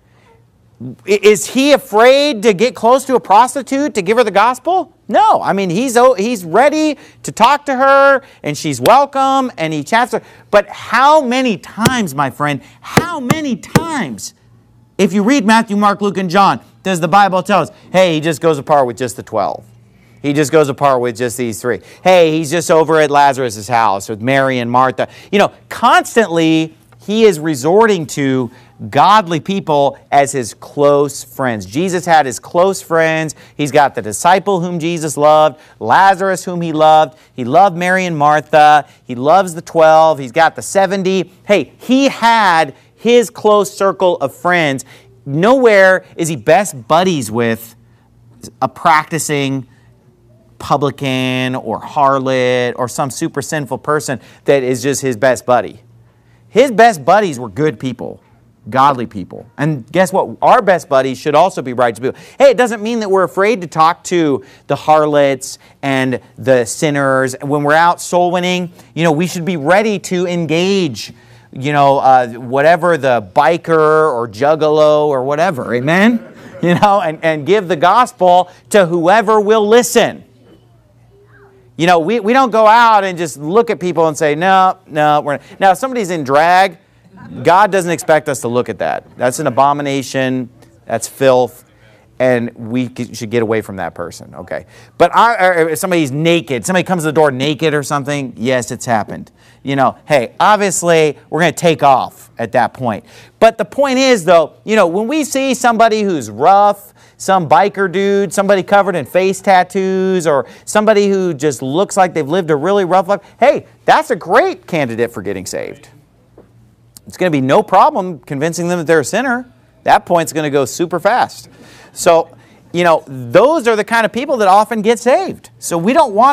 Is he afraid to get close to a prostitute to give her the gospel? No. I mean, he's ready to talk to her, and she's welcome, and he chats her. But how many times, my friend, how many times, if you read Matthew, Mark, Luke, and John, does the Bible tell us, hey, he just goes apart with just the 12? He just goes apart with just these three. Hey, he's just over at Lazarus' house with Mary and Martha. You know, constantly he is resorting to godly people as his close friends. Jesus had his close friends. He's got the disciple whom Jesus loved, Lazarus whom he loved. He loved Mary and Martha. He loves the 12. He's got the 70. Hey, he had his close circle of friends. Nowhere is he best buddies with a practicing publican or harlot or some super sinful person that is just his best buddy. His best buddies were good people, godly people. And guess what? Our best buddies should also be righteous people. Hey, it doesn't mean that we're afraid to talk to the harlots and the sinners. When we're out soul winning, you know, we should be ready to engage, you know, whatever the biker or juggalo or whatever, amen? You know, and give the gospel to whoever will listen. You know, we don't go out and just look at people and say, no, we're not. Now, if somebody's in drag, God doesn't expect us to look at that. That's an abomination. That's filth. And we should get away from that person, okay? But if somebody's naked, somebody comes to the door naked or something, yes, it's happened. You know, hey, obviously, we're going to take off at that point. But the point is, though, you know, when we see somebody who's rough, some biker dude, somebody covered in face tattoos, or somebody who just looks like they've lived a really rough life, hey, that's a great candidate for getting saved. It's going to be no problem convincing them that they're a sinner. That point's going to go super fast. So, you know, those are the kind of people that often get saved. So we don't want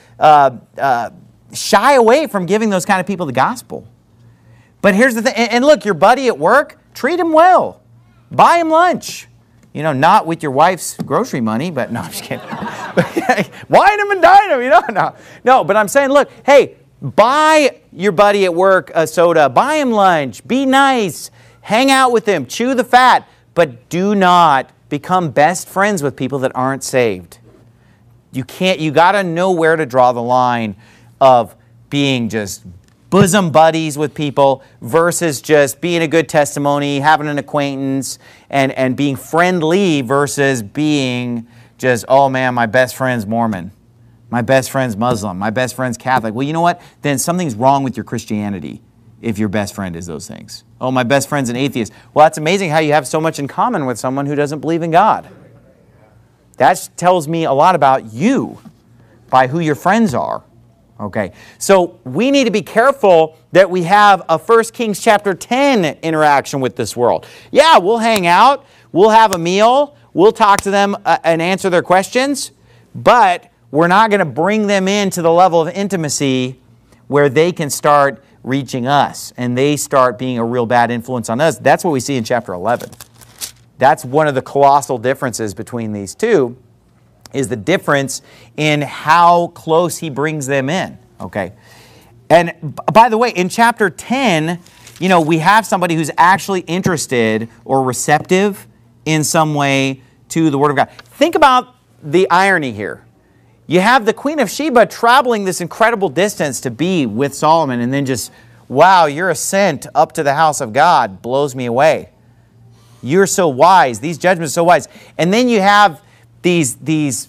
to shy away from giving those kind of people the gospel. But here's the thing. And look, your buddy at work, treat him well. Buy him lunch. You know, not with your wife's grocery money, but no, I'm just kidding. Wine him and dine him, you know? No, but I'm saying, look, hey, buy your buddy at work a soda. Buy him lunch. Be nice. Hang out with them, chew the fat, but do not become best friends with people that aren't saved. You got to know where to draw the line of being just bosom buddies with people versus just being a good testimony, having an acquaintance, and being friendly versus being just, oh man, my best friend's Mormon. My best friend's Muslim. My best friend's Catholic. Well, you know what? Then something's wrong with your Christianity if your best friend is those things. Oh, my best friend's an atheist. Well, that's amazing how you have so much in common with someone who doesn't believe in God. That tells me a lot about you by who your friends are. Okay, so we need to be careful that we have a 1 Kings chapter 10 interaction with this world. Yeah, we'll hang out, we'll have a meal, we'll talk to them and answer their questions, but we're not going to bring them into the level of intimacy where they can start reaching us and they start being a real bad influence on us. That's what we see in chapter 11. That's one of the colossal differences between these two, is the difference in how close he brings them in. Okay. And by the way, in chapter 10, we have somebody who's actually interested or receptive in some way to the Word of God. Think about the irony here. You have the Queen of Sheba traveling this incredible distance to be with Solomon, and then just, wow, your ascent up to the house of God blows me away. You're so wise. These judgments are so wise. And then you have these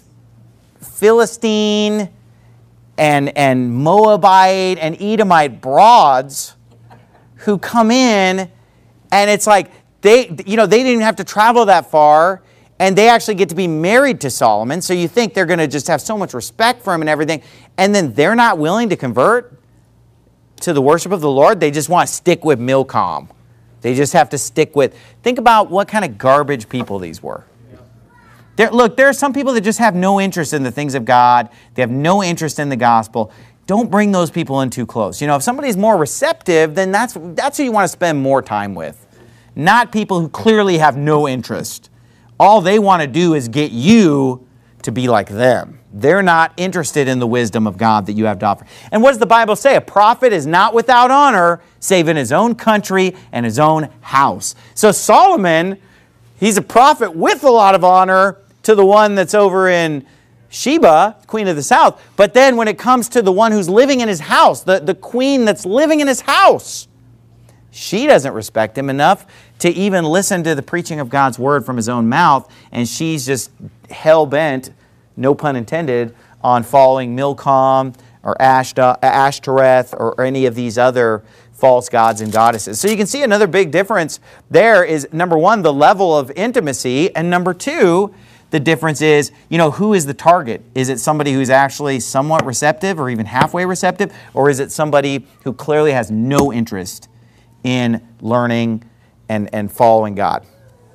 Philistine and Moabite and Edomite broads who come in, and it's like they didn't even have to travel that far, and they actually get to be married to Solomon. So you think they're going to just have so much respect for him and everything, and then they're not willing to convert to the worship of the Lord. They just want to stick with Milcom. They just have to stick with. Think about what kind of garbage people these were. There are some people that just have no interest in the things of God. They have no interest in the gospel. Don't bring those people in too close. If somebody's more receptive, then that's who you want to spend more time with. Not people who clearly have no interest. All they want to do is get you to be like them. They're not interested in the wisdom of God that you have to offer. And what does the Bible say? A prophet is not without honor, save in his own country and his own house. So Solomon, he's a prophet with a lot of honor to the one that's over in Sheba, queen of the south. But then when it comes to the one who's living in his house, the queen that's living in his house, she doesn't respect him enough to even listen to the preaching of God's word from his own mouth. And she's just hell-bent, no pun intended, on following Milcom or Ashtoreth or any of these other false gods and goddesses. So you can see another big difference there is, number one, the level of intimacy, and number two, the difference is, who is the target? Is it somebody who's actually somewhat receptive or even halfway receptive? Or is it somebody who clearly has no interest in learning and following God?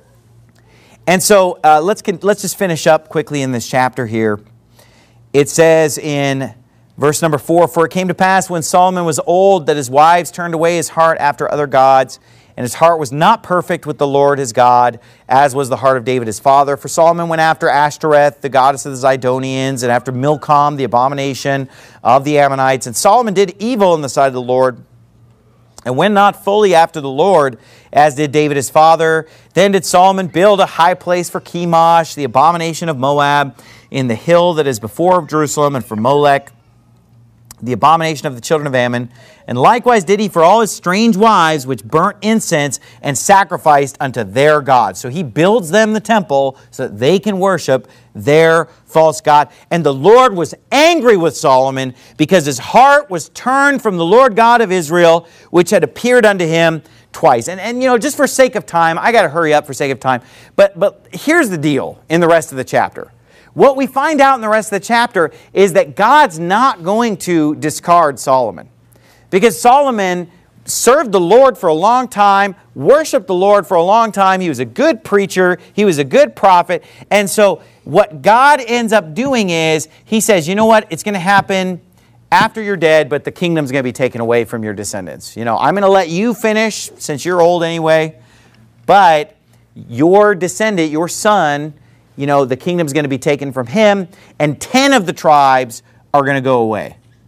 And so let's just finish up quickly in this chapter here. It says in verse number 4, "For it came to pass when Solomon was old that his wives turned away his heart after other gods, and his heart was not perfect with the Lord his God, as was the heart of David his father. For Solomon went after Ashtoreth, the goddess of the Zidonians, and after Milcom, the abomination of the Ammonites. And Solomon did evil in the sight of the Lord, and went not fully after the Lord, as did David his father. Then did Solomon build a high place for Chemosh, the abomination of Moab, in the hill that is before Jerusalem, and for Molech, the abomination of the children of Ammon. And likewise did he for all his strange wives, which burnt incense and sacrificed unto their gods." So he builds them the temple so that they can worship their false god. "And the Lord was angry with Solomon, because his heart was turned from the Lord God of Israel, which had appeared unto him twice." And just for sake of time, I got to hurry up for sake of time. But here's the deal in the rest of the chapter. What we find out in the rest of the chapter is that God's not going to discard Solomon. Because Solomon served the Lord for a long time, worshiped the Lord for a long time. He was a good preacher. He was a good prophet. And so what God ends up doing is, he says, you know what? It's going to happen after you're dead, but the kingdom's going to be taken away from your descendants. I'm going to let you finish since you're old anyway. But your descendant, your son, the kingdom's going to be taken from him, and 10 of the tribes are going to go away.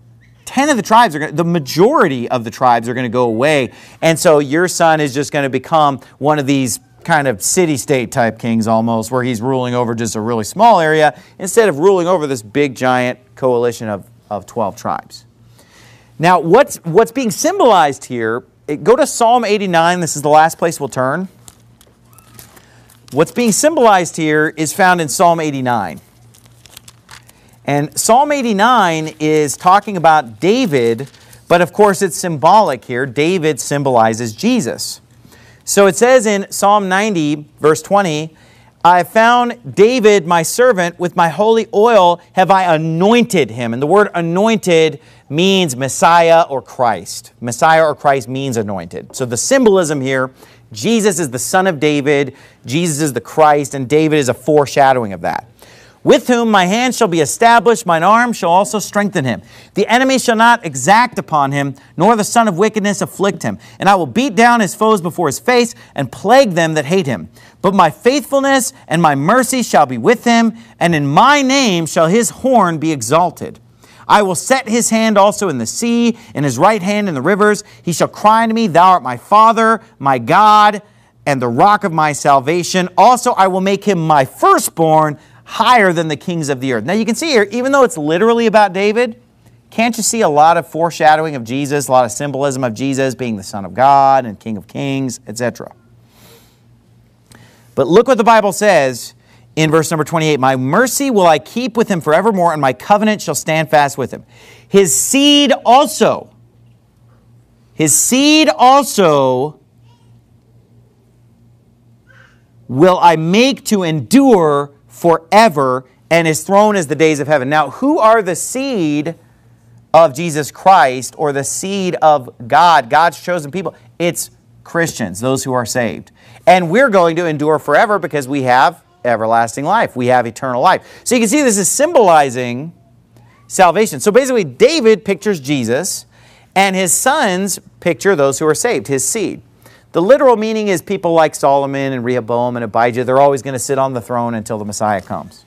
10 of the tribes the majority of the tribes are going to go away. And so your son is just going to become one of these kind of city-state type kings almost, where he's ruling over just a really small area instead of ruling over this big giant coalition of 12 tribes. Now, what's being symbolized here, go to Psalm 89. This is the last place we'll turn. What's being symbolized here is found in Psalm 89. And Psalm 89 is talking about David, but of course it's symbolic here. David symbolizes Jesus. So it says in Psalm 90, verse 20, I have found David, my servant, with my holy oil have I anointed him. And the word anointed means Messiah or Christ. Messiah or Christ means anointed. So the symbolism here, Jesus is the son of David, Jesus is the Christ, and David is a foreshadowing of that. With whom my hand shall be established, mine arm shall also strengthen him. The enemy shall not exact upon him, nor the son of wickedness afflict him. And I will beat down his foes before his face, and plague them that hate him. But my faithfulness and my mercy shall be with him, and in my name shall his horn be exalted. I will set his hand also in the sea, and his right hand in the rivers. He shall cry unto me, Thou art my Father, my God, and the rock of my salvation. Also I will make him my firstborn, higher than the kings of the earth. Now you can see here, even though it's literally about David, can't you see a lot of foreshadowing of Jesus, a lot of symbolism of Jesus being the Son of God and King of Kings, etc. But look what the Bible says in verse number 28. My mercy will I keep with him forevermore, and my covenant shall stand fast with him. His seed also will I make to endure forever, and his throne is the days of heaven. Now, who are the seed of Jesus Christ, or the seed of God, God's chosen people? It's Christians, those who are saved. And we're going to endure forever because we have everlasting life. We have eternal life. So you can see this is symbolizing salvation. So basically, David pictures Jesus, and his sons picture those who are saved, his seed. The literal meaning is people like Solomon and Rehoboam and Abijah. They're always going to sit on the throne until the Messiah comes.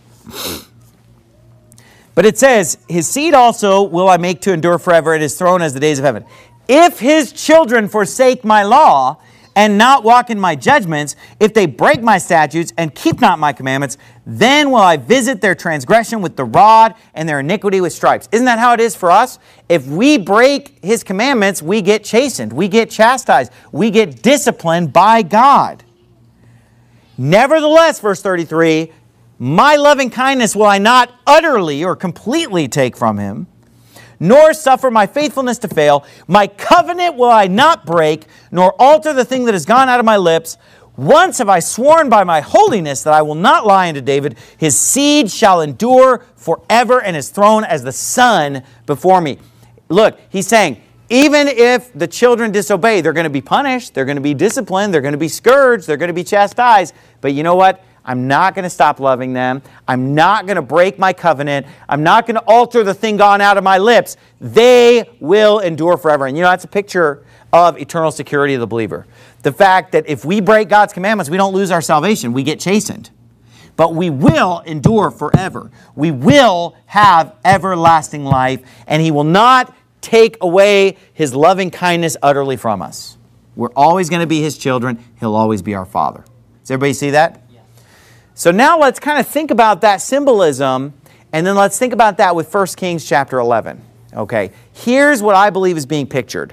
But it says, his seed also will I make to endure forever, and his throne as the days of heaven. If his children forsake my law and not walk in my judgments, if they break my statutes and keep not my commandments, then will I visit their transgression with the rod and their iniquity with stripes. Isn't that how it is for us? If we break his commandments, we get chastened, we get chastised, we get disciplined by God. Nevertheless, verse 33, my loving kindness will I not utterly or completely take from him, nor suffer my faithfulness to fail. My covenant will I not break, nor alter the thing that has gone out of my lips. Once have I sworn by my holiness that I will not lie unto David. His seed shall endure forever, and his throne as the sun before me. Look, he's saying, even if the children disobey, they're going to be punished, they're going to be disciplined, they're going to be scourged, they're going to be chastised. But you know what? I'm not going to stop loving them. I'm not going to break my covenant. I'm not going to alter the thing gone out of my lips. They will endure forever. And you know, that's a picture of eternal security of the believer. The fact that if we break God's commandments, we don't lose our salvation. We get chastened. But we will endure forever. We will have everlasting life, and he will not take away his loving kindness utterly from us. We're always going to be his children. He'll always be our Father. Does everybody see that? So now let's kind of think about that symbolism, and then let's think about that with 1 Kings chapter 11. Okay, here's what I believe is being pictured.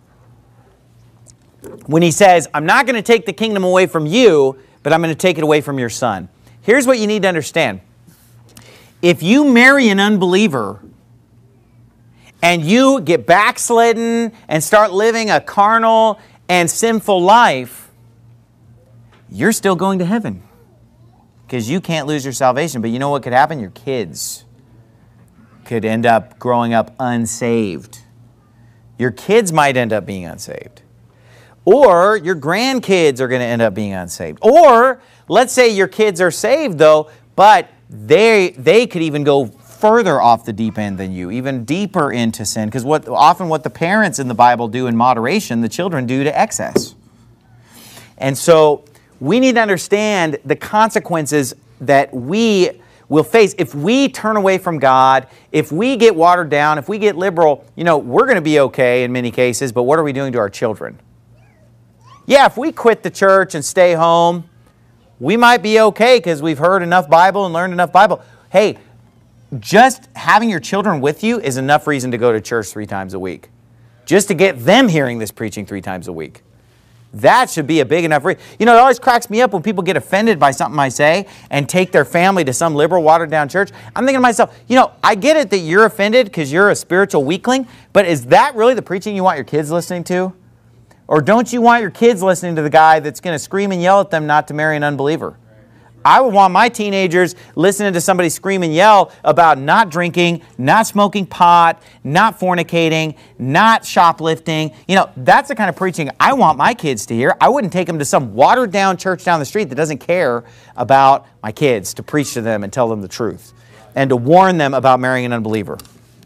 When he says, I'm not going to take the kingdom away from you, but I'm going to take it away from your son. Here's what you need to understand. If you marry an unbeliever, and you get backslidden and start living a carnal and sinful life, you're still going to heaven. Because you can't lose your salvation. But you know what could happen? Your kids could end up growing up unsaved. Your kids might end up being unsaved. Or your grandkids are going to end up being unsaved. Or let's say your kids are saved though, but they could even go further off the deep end than you, even deeper into sin. Because often what the parents in the Bible do in moderation, the children do to excess. And so we need to understand the consequences that we will face, if we turn away from God, if we get watered down, if we get liberal, we're going to be okay in many cases, but what are we doing to our children? Yeah, if we quit the church and stay home, we might be okay because we've heard enough Bible and learned enough Bible. Hey, just having your children with you is enough reason to go to church 3 times a week. Just to get them hearing this preaching 3 times a week. That should be a big enough reason. It always cracks me up when people get offended by something I say and take their family to some liberal, watered-down church. I'm thinking to myself, I get it that you're offended because you're a spiritual weakling, but is that really the preaching you want your kids listening to? Or don't you want your kids listening to the guy that's going to scream and yell at them not to marry an unbeliever? I would want my teenagers listening to somebody scream and yell about not drinking, not smoking pot, not fornicating, not shoplifting. That's the kind of preaching I want my kids to hear. I wouldn't take them to some watered-down church down the street that doesn't care about my kids, to preach to them and tell them the truth and to warn them about marrying an unbeliever.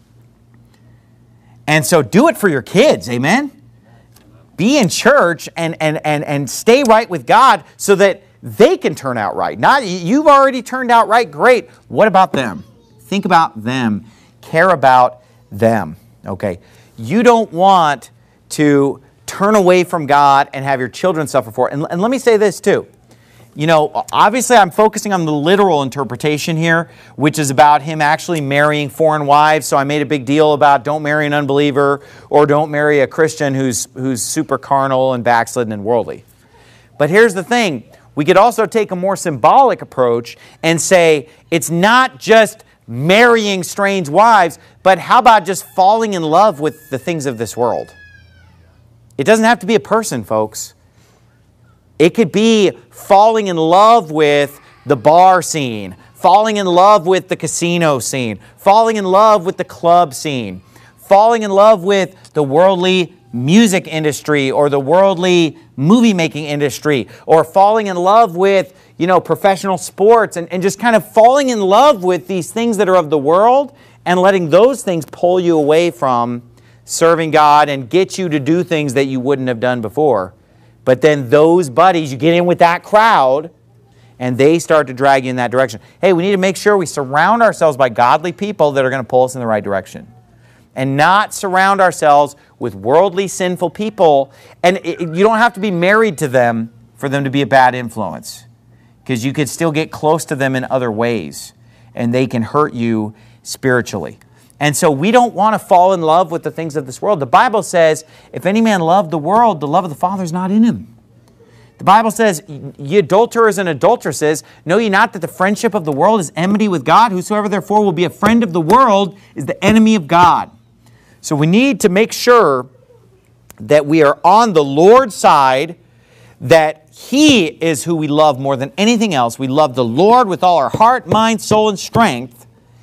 And so do it for your kids, amen? Be in church and stay right with God so that they can turn out right. Not you've already turned out right, great. What about them? Think about them. Care about them. Okay. You don't want to turn away from God and have your children suffer for it. And let me say this too. Obviously I'm focusing on the literal interpretation here, which is about him actually marrying foreign wives. So I made a big deal about don't marry an unbeliever or don't marry a Christian who's super carnal and backslidden and worldly. But here's the thing. We could also take a more symbolic approach and say it's not just marrying strange wives, but how about just falling in love with the things of this world? It doesn't have to be a person, folks. It could be falling in love with the bar scene, falling in love with the casino scene, falling in love with the club scene, falling in love with the worldly music industry or the worldly movie-making industry, or falling in love with, professional sports and just kind of falling in love with these things that are of the world and letting those things pull you away from serving God and get you to do things that you wouldn't have done before. But then those buddies, you get in with that crowd, and they start to drag you in that direction. Hey, we need to make sure we surround ourselves by godly people that are going to pull us in the right direction. And not surround ourselves with worldly, sinful people. And you don't have to be married to them for them to be a bad influence. Because you could still get close to them in other ways. And they can hurt you spiritually. And so we don't want to fall in love with the things of this world. The Bible says, if any man love the world, the love of the Father is not in him. The Bible says, ye adulterers and adulteresses, know ye not that the friendship of the world is enmity with God? Whosoever therefore will be a friend of the world is the enemy of God. So we need to make sure that we are on the Lord's side, that He is who we love more than anything else. We love the Lord with all our heart, mind, soul, and strength.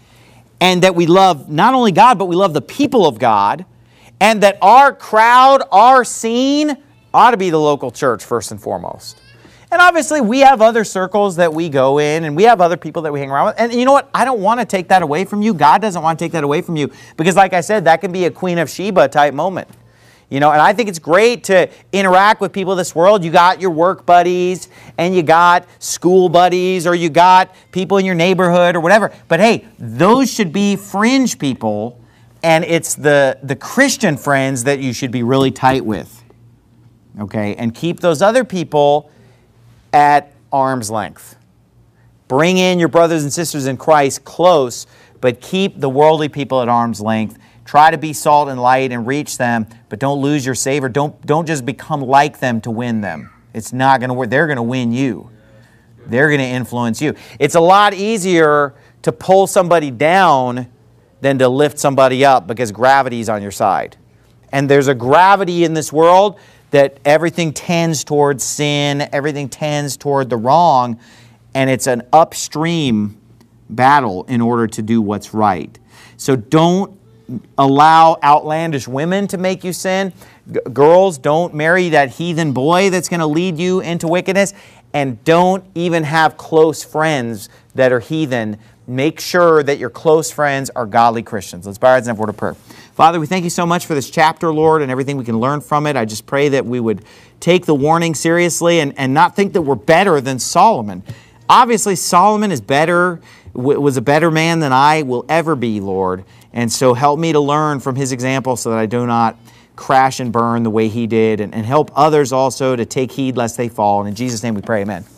And that we love not only God, but we love the people of God. And that our crowd, our scene, ought to be the local church first and foremost. And obviously we have other circles that we go in, and we have other people that we hang around with. And you know what? I don't want to take that away from you. God doesn't want to take that away from you. Because like I said, that can be a Queen of Sheba type moment. And I think it's great to interact with people of this world. You got your work buddies, and you got school buddies, or you got people in your neighborhood or whatever. But hey, those should be fringe people, and it's the Christian friends that you should be really tight with. Okay? And keep those other people at arm's length. Bring in your brothers and sisters in Christ close, but keep the worldly people at arm's length. Try to be salt and light and reach them, but don't lose your savor. Don't just become like them to win them. It's not going to work. They're going to win you. They're going to influence you. It's a lot easier to pull somebody down than to lift somebody up because gravity's on your side. And there's a gravity in this world that everything tends towards sin, everything tends toward the wrong, and it's an upstream battle in order to do what's right. So don't allow outlandish women to make you sin. Girls, don't marry that heathen boy that's going to lead you into wickedness. And don't even have close friends that are heathen. Make sure that your close friends are godly Christians. Let's bow our heads and have a word of prayer. Father, we thank you so much for this chapter, Lord, and everything we can learn from it. I just pray that we would take the warning seriously and not think that we're better than Solomon. Obviously, Solomon is better was a better man than I will ever be, Lord. And so help me to learn from his example so that I do not crash and burn the way he did, and help others also to take heed lest they fall. And in Jesus' name we pray, amen.